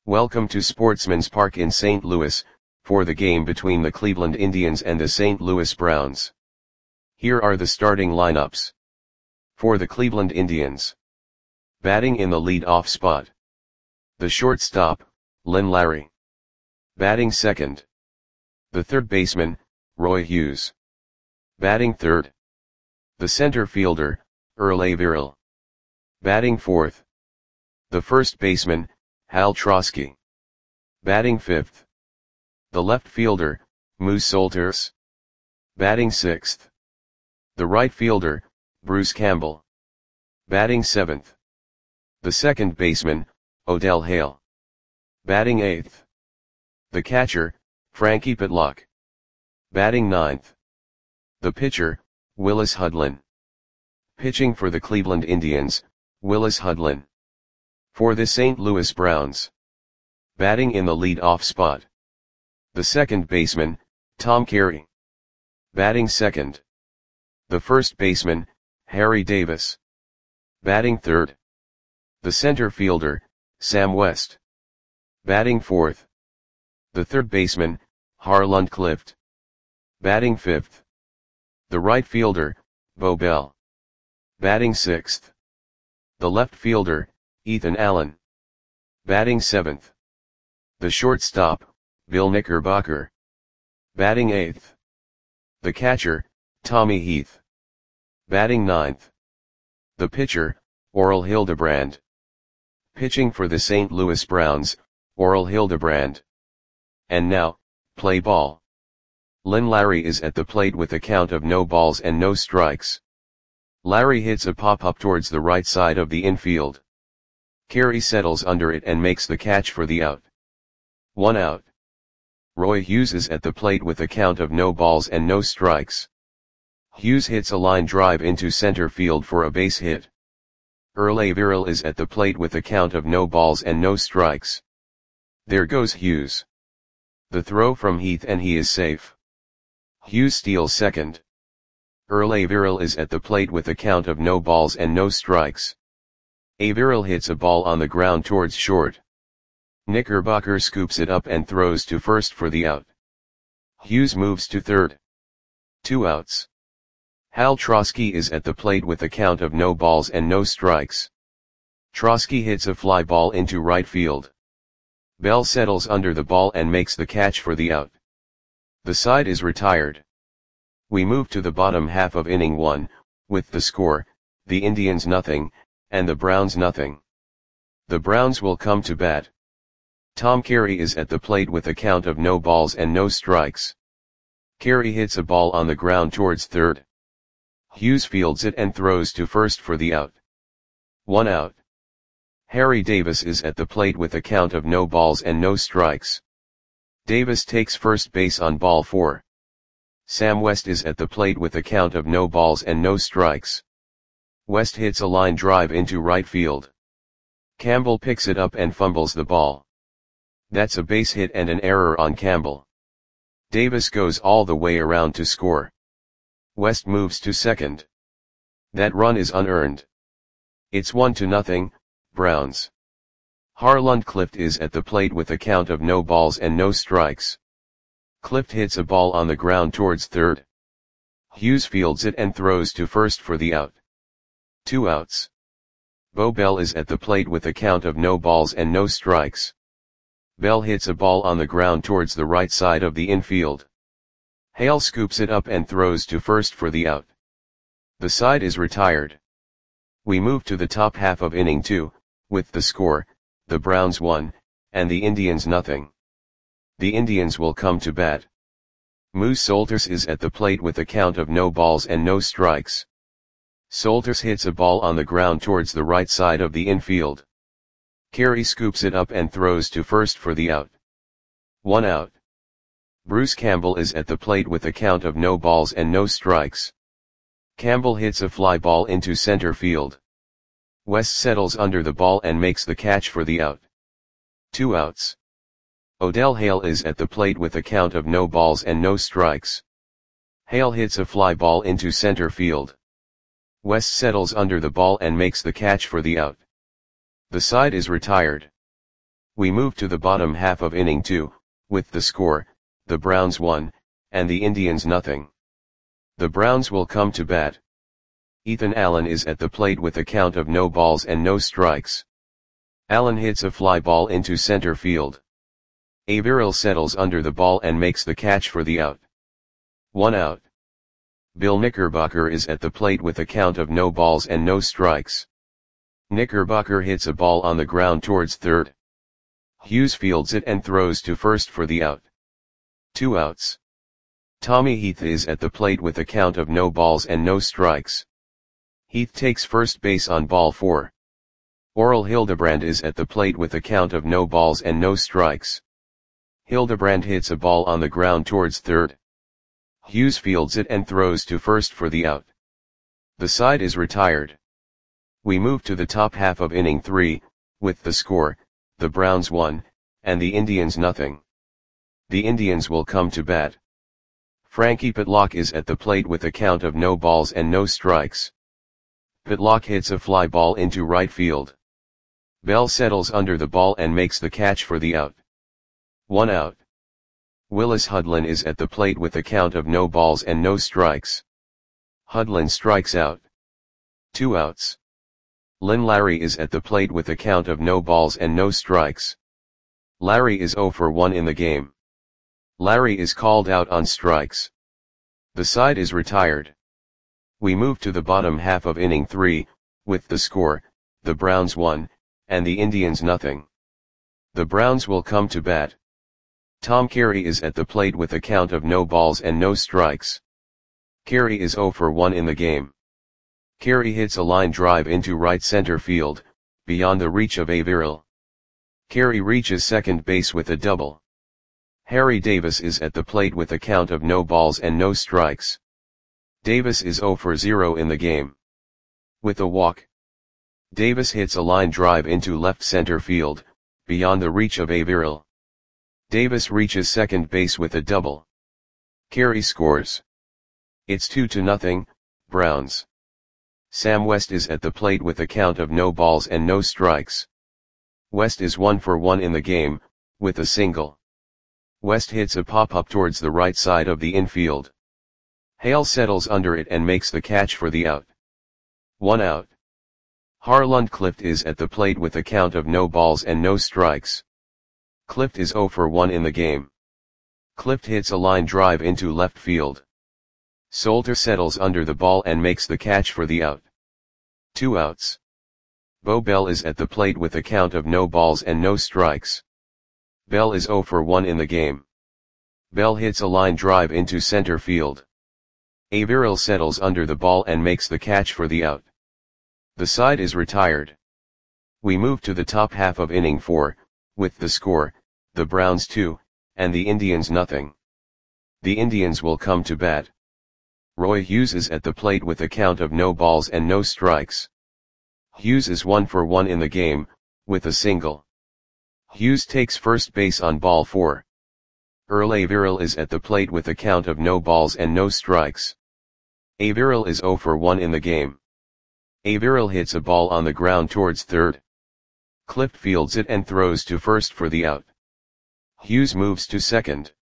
Welcome to Sportsman's Park in St. Louis, for the game between the Cleveland Indians and the St. Louis Browns. Here are the starting lineups. For the Cleveland Indians. Batting in the lead-off spot. The shortstop, Lynn Larry. Batting second. The third baseman, Roy Hughes. Batting third. The center fielder, Earl Averill. Batting fourth. The first baseman, Hal Trosky. Batting fifth. The left fielder, Moose Solters. Batting sixth. The right fielder, Bruce Campbell. Batting seventh. The second baseman, Odell Hale. Batting eighth. The catcher, Frankie Pitlock. Batting ninth. The pitcher, Willis Hudlin. Pitching for the Cleveland Indians, Willis Hudlin. For the St. Louis Browns. Batting in the lead-off spot. The second baseman, Tom Carey. Batting second. The first baseman, Harry Davis. Batting third. The center fielder, Sam West. Batting fourth. The third baseman, Harlan Clift. Batting fifth. The right fielder, Bo Bell. Batting sixth. The left fielder, Ethan Allen. Batting seventh. The shortstop, Bill Knickerbocker. Batting eighth. The catcher, Tommy Heath. Batting ninth. The pitcher, Orel Hildebrand. Pitching for the St. Louis Browns, Orel Hildebrand. And now, play ball. Lynn Larry is at the plate with a count of no balls and no strikes. Larry hits a pop-up towards the right side of the infield. Carey settles under it and makes the catch for the out. 1 out. Roy Hughes is at the plate with a count of no balls and no strikes. Hughes hits a line drive into center field for a base hit. Earl Averill is at the plate with a count of no balls and no strikes. There goes Hughes. The throw from Heath and he is safe. Hughes steals second. Earl Averill is at the plate with a count of no balls and no strikes. Averill hits a ball on the ground towards short. Knickerbocker scoops it up and throws to first for the out. Hughes moves to third. 2 outs. Hal Trosky is at the plate with a count of no balls and no strikes. Trosky hits a fly ball into right field. Bell settles under the ball and makes the catch for the out. The side is retired. We move to the bottom half of inning 1, with the score, the Indians nothing, and the Browns nothing. The Browns will come to bat. Tom Carey is at the plate with a count of no balls and no strikes. Carey hits a ball on the ground towards third. Hughes fields it and throws to first for the out. 1 out. Harry Davis is at the plate with a count of no balls and no strikes. Davis takes first base on ball 4. Sam West is at the plate with a count of no balls and no strikes. West hits a line drive into right field. Campbell picks it up and fumbles the ball. That's a base hit and an error on Campbell. Davis goes all the way around to score. West moves to second. That run is unearned. It's 1-0, Browns. Harlan Clift is at the plate with a count of no balls and no strikes. Clift hits a ball on the ground towards third. Hughes fields it and throws to first for the out. 2 outs. Bo Bell is at the plate with a count of no balls and no strikes. Bell hits a ball on the ground towards the right side of the infield. Hale scoops it up and throws to first for the out. The side is retired. We move to the top half of inning 2, with the score, the Browns 1, and the Indians nothing. The Indians will come to bat. Moose Solters is at the plate with a count of no balls and no strikes. Solters hits a ball on the ground towards the right side of the infield. Carey scoops it up and throws to first for the out. 1 out. Bruce Campbell is at the plate with a count of no balls and no strikes. Campbell hits a fly ball into center field. West settles under the ball and makes the catch for the out. 2 outs. Odell Hale is at the plate with a count of no balls and no strikes. Hale hits a fly ball into center field. West settles under the ball and makes the catch for the out. The side is retired. We move to the bottom half of inning 2, with the score, the Browns 1, and the Indians nothing. The Browns will come to bat. Ethan Allen is at the plate with a count of no balls and no strikes. Allen hits a fly ball into center field. Averill settles under the ball and makes the catch for the out. 1 out. Bill Knickerbocker is at the plate with a count of no balls and no strikes. Knickerbocker hits a ball on the ground towards third. Hughes fields it and throws to first for the out. 2 outs. Tommy Heath is at the plate with a count of no balls and no strikes. Heath takes first base on ball 4. Orel Hildebrand is at the plate with a count of no balls and no strikes. Hildebrand hits a ball on the ground towards third. Hughes fields it and throws to first for the out. The side is retired. We move to the top half of inning 3, with the score, the Browns 1, and the Indians nothing. The Indians will come to bat. Frankie Pitlock is at the plate with a count of no balls and no strikes. Pitlock hits a fly ball into right field. Bell settles under the ball and makes the catch for the out. 1 out. Willis Hudlin is at the plate with a count of no balls and no strikes. Hudlin strikes out. 2 outs. Lynn Larry is at the plate with a count of no balls and no strikes. Larry is 0 for 1 in the game. Larry is called out on strikes. The side is retired. We move to the bottom half of inning 3, with the score, the Browns 1, and the Indians nothing. The Browns will come to bat. Tom Carey is at the plate with a count of no balls and no strikes. Carey is 0 for 1 in the game. Carey hits a line drive into right center field, beyond the reach of Averill. Carey reaches second base with a double. Harry Davis is at the plate with a count of no balls and no strikes. Davis is 0 for 0 in the game. With a walk. Davis hits a line drive into left center field, beyond the reach of Averill. Davis reaches second base with a double. Carey scores. It's 2-0, Browns. Sam West is at the plate with a count of no balls and no strikes. West is 1 for 1 in the game, with a single. West hits a pop-up towards the right side of the infield. Hale settles under it and makes the catch for the out. 1 out. Harland Clift is at the plate with a count of no balls and no strikes. Clift is 0 for 1 in the game. Clift hits a line drive into left field. Solter settles under the ball and makes the catch for the out. 2 outs. Bo Bell is at the plate with a count of no balls and no strikes. Bell is 0 for 1 in the game. Bell hits a line drive into center field. Averill settles under the ball and makes the catch for the out. The side is retired. We move to the top half of inning 4, with the score, the Browns 2, and the Indians nothing. The Indians will come to bat. Roy Hughes is at the plate with a count of no balls and no strikes. Hughes is 1 for 1 in the game, with a single. Hughes takes first base on ball 4. Earl Averill is at the plate with a count of no balls and no strikes. Averill is 0 for 1 in the game. Averill hits a ball on the ground towards third. Clift fields it and throws to first for the out. Hughes moves to second.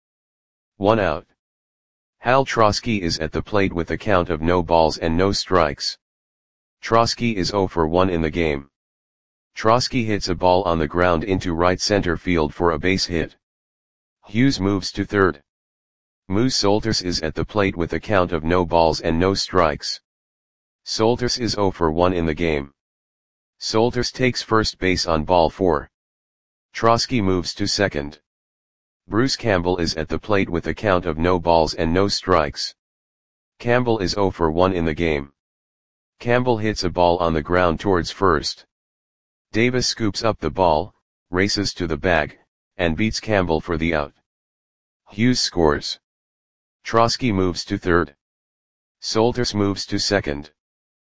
1 out. Hal Trosky is at the plate with a count of no balls and no strikes. Trosky is 0 for 1 in the game. Trosky hits a ball on the ground into right center field for a base hit. Hughes moves to third. Moose Solters is at the plate with a count of no balls and no strikes. Solters is 0 for 1 in the game. Solters takes first base on ball 4. Trosky moves to second. Bruce Campbell is at the plate with a count of no balls and no strikes. Campbell is 0 for 1 in the game. Campbell hits a ball on the ground towards first. Davis scoops up the ball, races to the bag, and beats Campbell for the out. Hughes scores. Trosky moves to third. Solters moves to second.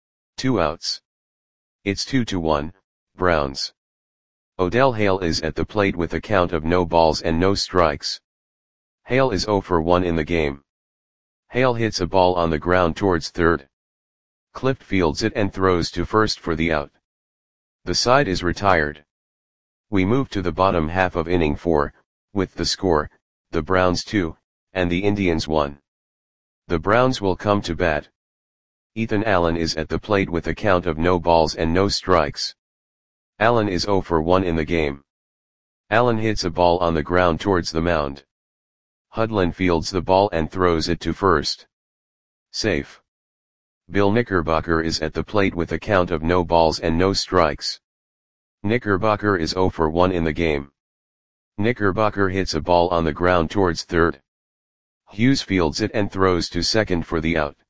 2 outs. It's 2-1, Browns. Odell Hale is at the plate with a count of no balls and no strikes. Hale is 0 for 1 in the game. Hale hits a ball on the ground towards third. Clift fields it and throws to first for the out. The side is retired. We move to the bottom half of inning 4, with the score, the Browns 2, and the Indians 1. The Browns will come to bat. Ethan Allen is at the plate with a count of no balls and no strikes. Allen is 0 for 1 in the game. Allen hits a ball on the ground towards the mound. Hudlin fields the ball and throws it to first. Safe. Bill Knickerbocker is at the plate with a count of no balls and no strikes. Knickerbocker is 0 for 1 in the game. Knickerbocker hits a ball on the ground towards third. Hughes fields it and throws to second for the out.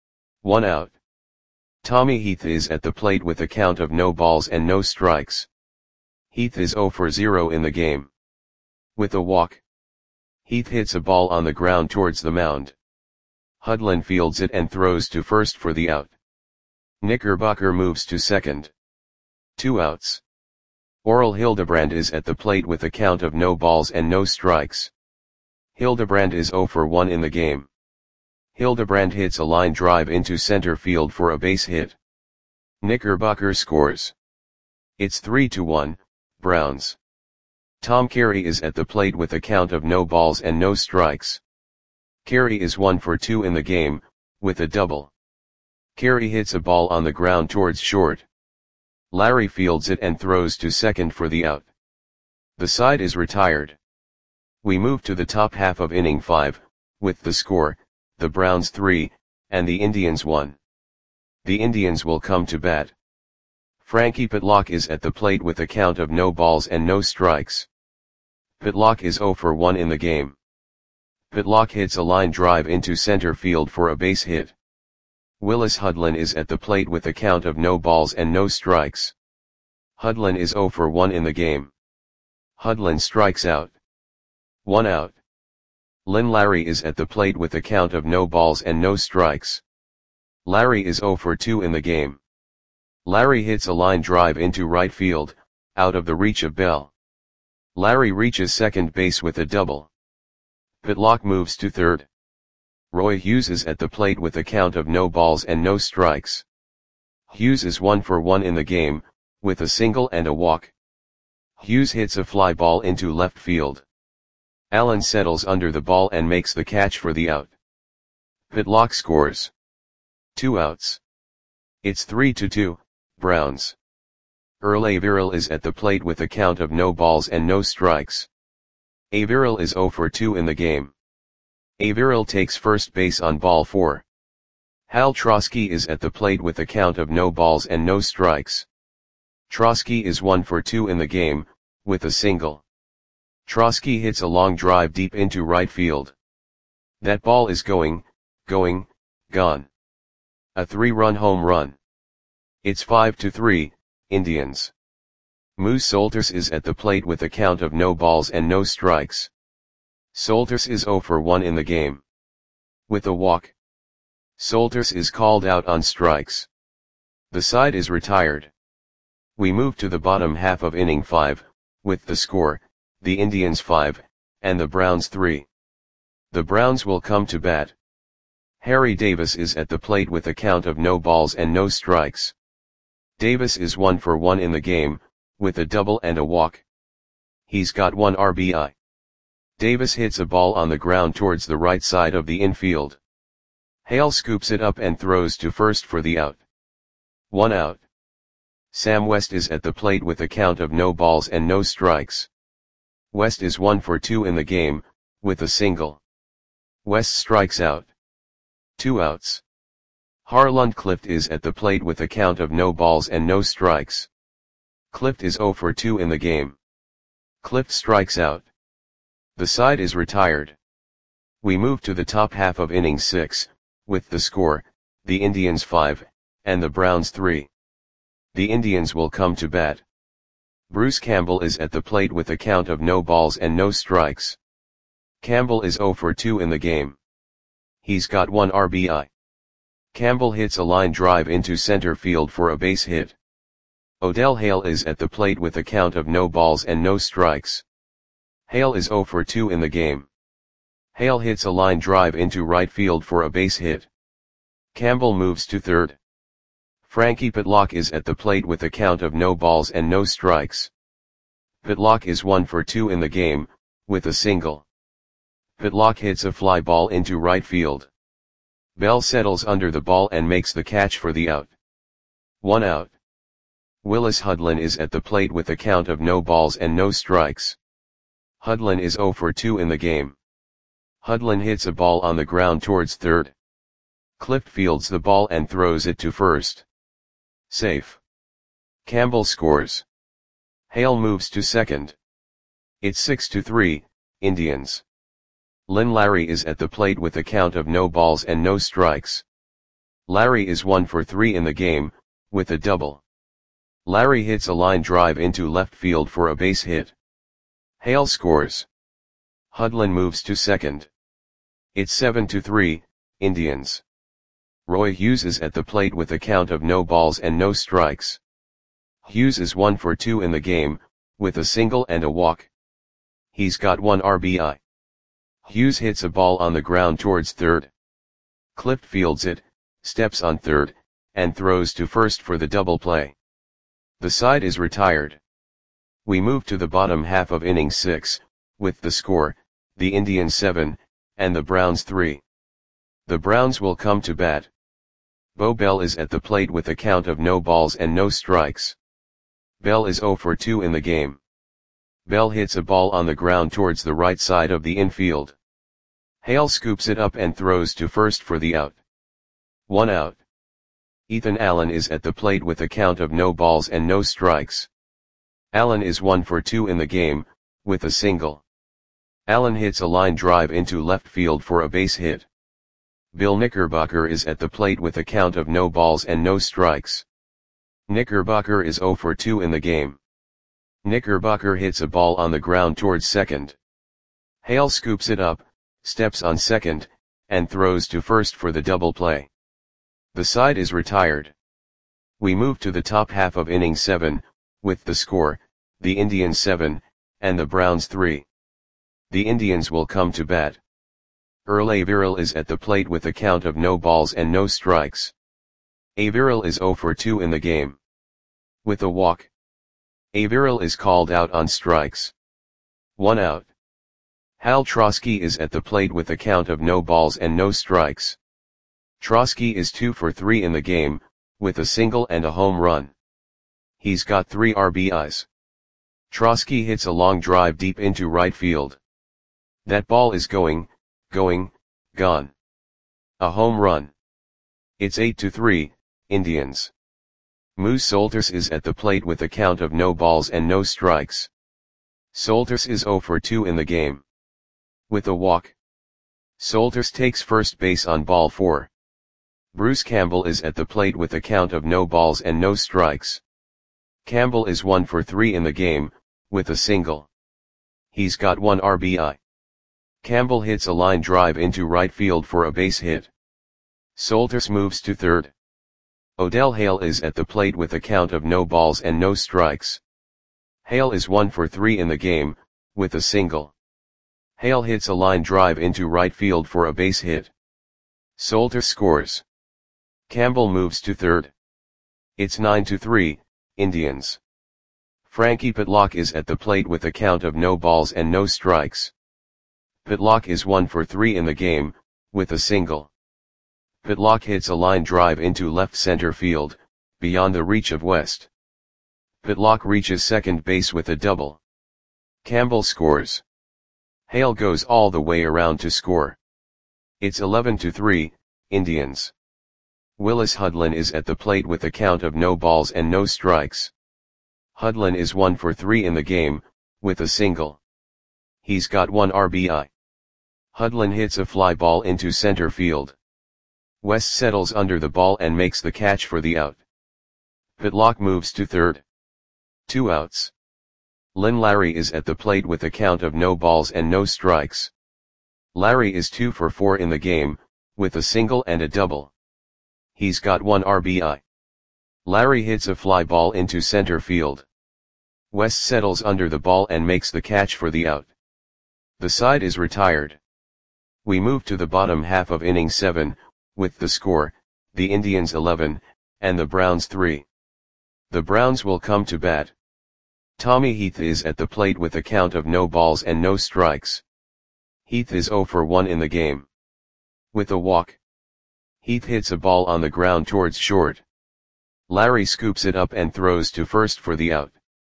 1 out. Tommy Heath is at the plate with a count of no balls and no strikes. Heath is 0 for 0 in the game. With a walk. Heath hits a ball on the ground towards the mound. Hudlin fields it and throws to first for the out. Knickerbocker moves to second. 2 outs. Oral Hildebrand is at the plate with a count of no balls and no strikes. Hildebrand is 0 for 1 in the game. Hildebrand hits a line drive into center field for a base hit. Knickerbocker scores. It's 3-1, Browns. Tom Carey is at the plate with a count of no balls and no strikes. Carey is 1 for 2 in the game, with a double. Carey hits a ball on the ground towards short. Larry fields it and throws to second for the out. The side is retired. We move to the top half of inning 5, with the score, the Browns 3, and the Indians 1. The Indians will come to bat. Frankie Pitlock is at the plate with a count of no balls and no strikes. Pitlock is 0 for 1 in the game. Pitlock hits a line drive into center field for a base hit. Willis Hudlin is at the plate with a count of no balls and no strikes. Hudlin is 0 for 1 in the game. Hudlin strikes out. 1 out. Lynn Larry is at the plate with a count of no balls and no strikes. Larry is 0 for 2 in the game. Larry hits a line drive into right field, out of the reach of Bell. Larry reaches second base with a double. Pitlock moves to third. Roy Hughes is at the plate with a count of no balls and no strikes. Hughes is 1 for 1 in the game, with a single and a walk. Hughes hits a fly ball into left field. Allen settles under the ball and makes the catch for the out. Pitlock scores. 2 outs. It's 3-2, Browns. Earl Averill is at the plate with a count of no balls and no strikes. Averill is 0 for 2 in the game. Averill takes first base on ball 4. Hal Trosky is at the plate with a count of no balls and no strikes. Trosky is 1 for 2 in the game, with a single. Trosky hits a long drive deep into right field. That ball is gone. A 3-run home run. It's 5-3, Indians. Moose Solters is at the plate with a count of no balls and no strikes. Solters is 0 for 1 in the game. With a walk. Solters is called out on strikes. The side is retired. We move to the bottom half of inning 5, with the score, the Indians 5, and the Browns 3. The Browns will come to bat. Harry Davis is at the plate with a count of no balls and no strikes. Davis is 1 for 1 in the game, with a double and a walk. He's got 1 RBI. Davis hits a ball on the ground towards the right side of the infield. Hale scoops it up and throws to first for the out. 1 out. Sam West is at the plate with a count of no balls and no strikes. West is 1 for 2 in the game, with a single. West strikes out. 2 outs. Harland Clift is at the plate with a count of no balls and no strikes. Clift is 0 for 2 in the game. Clift strikes out. The side is retired. We move to the top half of inning 6, with the score, the Indians 5, and the Browns 3. The Indians will come to bat. Bruce Campbell is at the plate with a count of no balls and no strikes. Campbell is 0 for 2 in the game. He's got 1 RBI. Campbell hits a line drive into center field for a base hit. Odell Hale is at the plate with a count of no balls and no strikes. Hale is 0 for 2 in the game. Hale hits a line drive into right field for a base hit. Campbell moves to third. Frankie Pitlock is at the plate with a count of no balls and no strikes. Pitlock is 1 for 2 in the game, with a single. Pitlock hits a fly ball into right field. Bell settles under the ball and makes the catch for the out. 1 out. Willis Hudlin is at the plate with a count of no balls and no strikes. Hudlin is 0 for 2 in the game. Hudlin hits a ball on the ground towards third. Clift fields the ball and throws it to first. Safe. Campbell scores. Hale moves to second. It's 6-3, Indians. Lynn Larry is at the plate with a count of no balls and no strikes. Larry is 1 for 3 in the game, with a double. Larry hits a line drive into left field for a base hit. Hale scores. Hudlin moves to second. It's 7-3, Indians. Roy Hughes is at the plate with a count of no balls and no strikes. Hughes is 1 for 2 in the game, with a single and a walk. He's got 1 RBI. Hughes hits a ball on the ground towards third. Clift fields it, steps on third, and throws to first for the double play. The side is retired. We move to the bottom half of inning 6, with the score, the Indians 7, and the Browns 3. The Browns will come to bat. Bo Bell is at the plate with a count of no balls and no strikes. Bell is 0 for 2 in the game. Bell hits a ball on the ground towards the right side of the infield. Hale scoops it up and throws to first for the out. 1 out. Ethan Allen is at the plate with a count of no balls and no strikes. Allen is 1 for 2 in the game, with a single. Allen hits a line drive into left field for a base hit. Bill Knickerbocker is at the plate with a count of no balls and no strikes. Knickerbocker is 0 for 2 in the game. Knickerbocker hits a ball on the ground towards second. Hale scoops it up, steps on second, and throws to first for the double play. The side is retired. We move to the top half of inning 7, with the score, the Indians 7, and the Browns 3. The Indians will come to bat. Earl Averill is at the plate with a count of no balls and no strikes. Averill is 0 for 2 in the game. With a walk. Averill is called out on strikes. 1 out. Hal Trosky is at the plate with a count of no balls and no strikes. Trosky is 2 for 3 in the game, with a single and a home run. He's got 3 RBIs. Trosky hits a long drive deep into right field. That ball is going, gone. A home run. It's 8-3, Indians. Moose Solters is at the plate with a count of no balls and no strikes. Solters is 0 for 2 in the game. With a walk. Solters takes first base on ball 4. Bruce Campbell is at the plate with a count of no balls and no strikes. Campbell is 1 for 3 in the game, with a single. He's got 1 RBI. Campbell hits a line drive into right field for a base hit. Solters moves to third. Odell Hale is at the plate with a count of no balls and no strikes. Hale is 1 for 3 in the game, with a single. Hale hits a line drive into right field for a base hit. Solters scores. Campbell moves to third. It's 9-3, Indians. Frankie Pitlock is at the plate with a count of no balls and no strikes. Pitlock is 1 for 3 in the game, with a single. Pitlock hits a line drive into left center field, beyond the reach of West. Pitlock reaches second base with a double. Campbell scores. Hale goes all the way around to score. It's 11-3, Indians. Willis Hudlin is at the plate with a count of no balls and no strikes. Hudlin is 1 for 3 in the game, with a single. He's got 1 RBI. Hudlin hits a fly ball into center field. West settles under the ball and makes the catch for the out. Pitlock moves to third. 2 outs. Lynn Larry is at the plate with a count of no balls and no strikes. Larry is 2 for 4 in the game, with a single and a double. He's got 1 RBI. Larry hits a fly ball into center field. West settles under the ball and makes the catch for the out. The side is retired. We move to the bottom half of inning 7, with the score, the Indians 11, and the Browns 3. The Browns will come to bat. Tommy Heath is at the plate with a count of no balls and no strikes. Heath is 0 for 1 in the game. With a walk, Heath hits a ball on the ground towards short. Larry scoops it up and throws to first for the out.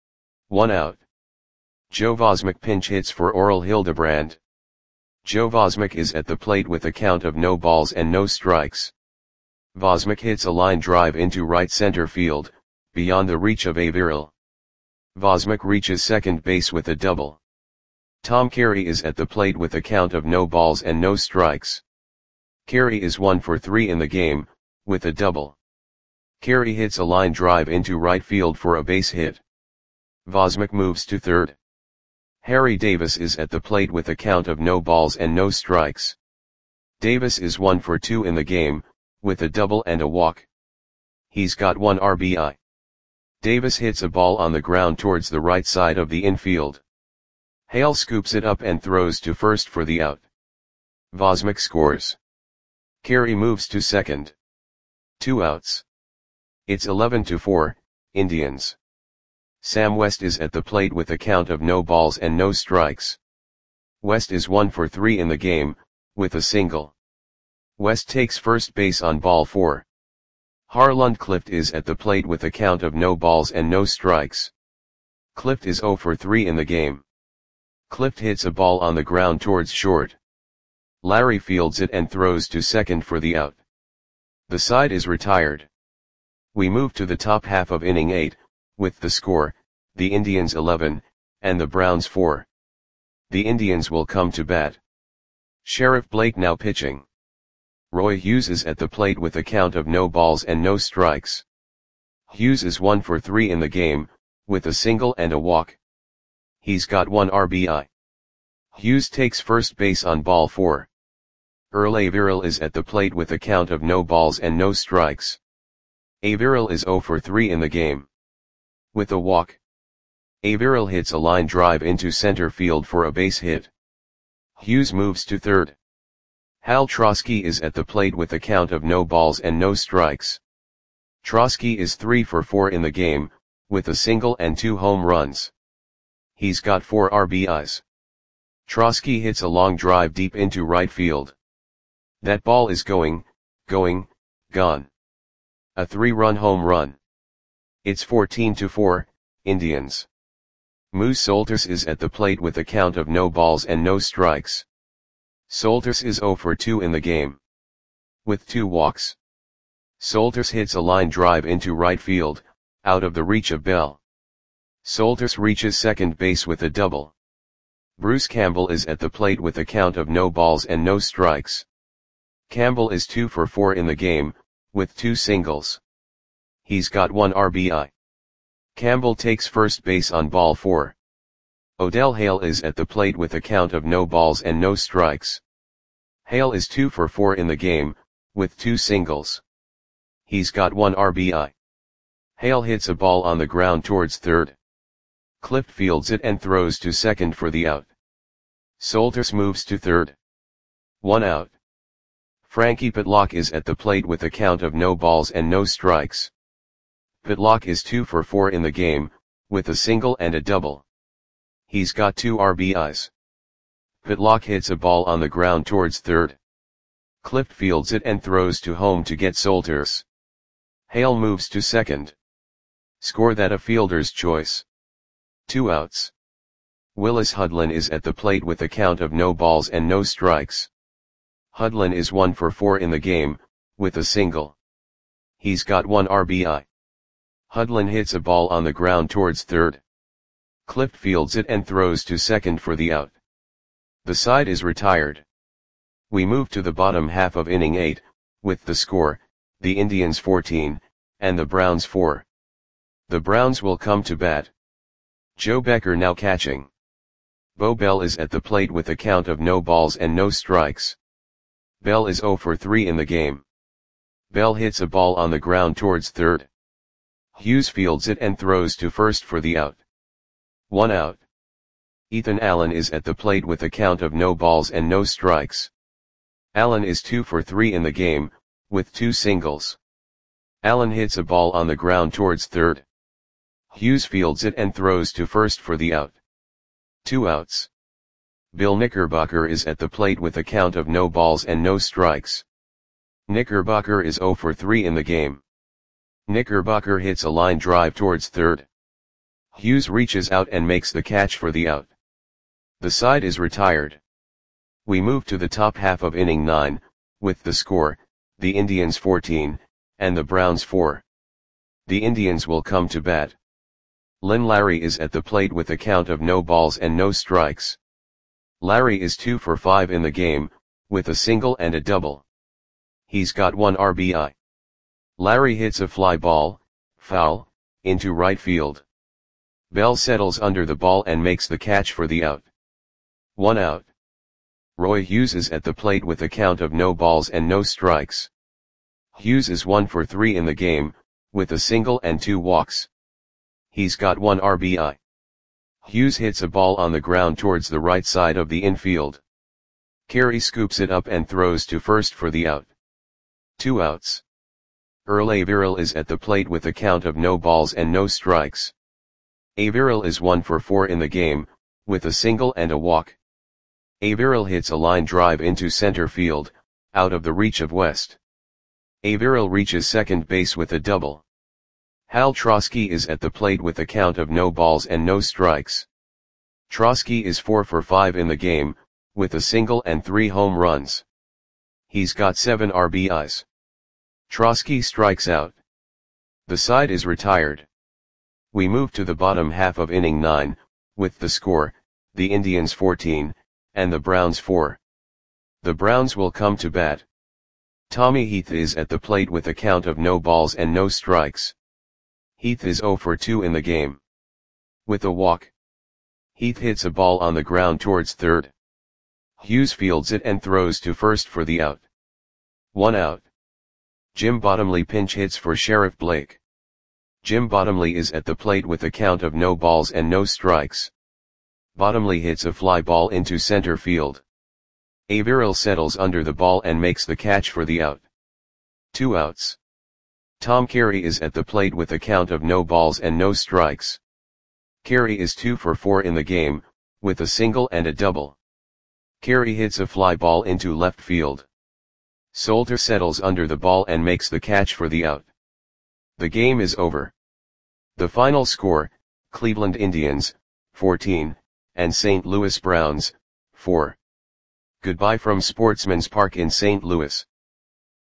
1 out. Joe Vosmick pinch hits for Oral Hildebrand. Joe Vosmick is at the plate with a count of no balls and no strikes. Vosmick hits a line drive into right center field, beyond the reach of Averill. Vosmick reaches second base with a double. Tom Carey is at the plate with a count of no balls and no strikes. Carey is 1 for 3 in the game, with a double. Carey hits a line drive into right field for a base hit. Vosmick moves to third. Harry Davis is at the plate with a count of no balls and no strikes. Davis is 1 for 2 in the game, with a double and a walk. He's got 1 RBI. Davis hits a ball on the ground towards the right side of the infield. Hale scoops it up and throws to first for the out. Vosmick scores. Carey moves to second. 2 outs. It's 11-4, Indians. Sam West is at the plate with a count of no balls and no strikes. West is 1 for 3 in the game, with a single. West takes first base on ball 4. Harland Clift is at the plate with a count of no balls and no strikes. Clift is 0 for 3 in the game. Clift hits a ball on the ground towards short. Larry fields it and throws to second for the out. The side is retired. We move to the top half of inning 8, with the score, the Indians 11, and the Browns 4. The Indians will come to bat. Sheriff Blake now pitching. Roy Hughes is at the plate with a count of no balls and no strikes. Hughes is 1 for 3 in the game, with a single and a walk. He's got 1 RBI. Hughes takes first base on ball 4. Earl Averill is at the plate with a count of no balls and no strikes. Averill is 0 for 3 in the game. With a walk, Averill hits a line drive into center field for a base hit. Hughes moves to third. Hal Trosky is at the plate with a count of no balls and no strikes. Trosky is 3 for 4 in the game, with a single and 2 home runs. He's got 4 RBIs. Trosky hits a long drive deep into right field. That ball is gone. A 3-run home run. It's 14-4, Indians. Moose Solters is at the plate with a count of no balls and no strikes. Solters is 0 for 2 in the game. With 2 walks. Solters hits a line drive into right field, out of the reach of Bell. Solters reaches second base with a double. Bruce Campbell is at the plate with a count of no balls and no strikes. Campbell is 2 for 4 in the game, with 2 singles. He's got 1 RBI. Campbell takes first base on ball 4. Odell Hale is at the plate with a count of no balls and no strikes. Hale is 2 for 4 in the game, with 2 singles. He's got 1 RBI. Hale hits a ball on the ground towards third. Clift fields it and throws to second for the out. Solters moves to third. 1 out. Frankie Pitlock is at the plate with a count of no balls and no strikes. Pitlock is 2 for 4 in the game, with a single and a double. He's got 2 RBIs. Pitlock hits a ball on the ground towards third. Clift fields it and throws to home to get Solters. Hale moves to second. Score that a fielder's choice. 2 outs. Willis Hudlin is at the plate with a count of no balls and no strikes. Hudlin is 1 for 4 in the game, with a single. He's got 1 RBI. Hudlin hits a ball on the ground towards third. Clift fields it and throws to second for the out. The side is retired. We move to the bottom half of inning 8, with the score, the Indians 14, and the Browns 4. The Browns will come to bat. Joe Becker now catching. Bo Bell is at the plate with a count of no balls and no strikes. Bell is 0 for 3 in the game. Bell hits a ball on the ground towards third. Hughes fields it and throws to first for the out. 1 out. Ethan Allen is at the plate with a count of no balls and no strikes. Allen is 2 for 3 in the game, with 2 singles. Allen hits a ball on the ground towards third. Hughes fields it and throws to first for the out. 2 outs. Bill Knickerbocker is at the plate with a count of no balls and no strikes. Knickerbocker is 0 for 3 in the game. Knickerbocker hits a line drive towards third. Hughes reaches out and makes the catch for the out. The side is retired. We move to the top half of inning 9, with the score, the Indians 14, and the Browns 4. The Indians will come to bat. Len Larry is at the plate with a count of no balls and no strikes. Larry is 2 for 5 in the game, with a single and a double. He's got 1 RBI. Larry hits a fly ball, foul, into right field. Bell settles under the ball and makes the catch for the out. 1 out. Roy Hughes is at the plate with a count of no balls and no strikes. Hughes is 1 for 3 in the game, with a single and 2 walks. He's got 1 RBI. Hughes hits a ball on the ground towards the right side of the infield. Carey scoops it up and throws to first for the out. 2 outs. Earl Averill is at the plate with a count of no balls and no strikes. Averill is 1 for 4 in the game, with a single and a walk. Averill hits a line drive into center field, out of the reach of West. Averill reaches second base with a double. Hal Trosky is at the plate with a count of no balls and no strikes. Trosky is 4 for 5 in the game, with a single and 3 home runs. He's got 7 RBIs. Trosky strikes out. The side is retired. We move to the bottom half of inning 9, with the score, the Indians 14, and the Browns 4. The Browns will come to bat. Tommy Heath is at the plate with a count of no balls and no strikes. Heath is 0 for 2 in the game. With a walk. Heath hits a ball on the ground towards third. Hughes fields it and throws to first for the out. 1 out. Jim Bottomley pinch hits for Sheriff Blake. Jim Bottomley is at the plate with a count of no balls and no strikes. Bottomley hits a fly ball into center field. Averill settles under the ball and makes the catch for the out. 2 outs. Tom Carey is at the plate with a count of no balls and no strikes. Carey is 2 for 4 in the game, with a single and a double. Carey hits a fly ball into left field. Solter settles under the ball and makes the catch for the out. The game is over. The final score, Cleveland Indians, 14, and St. Louis Browns, 4. Goodbye from Sportsman's Park in St. Louis.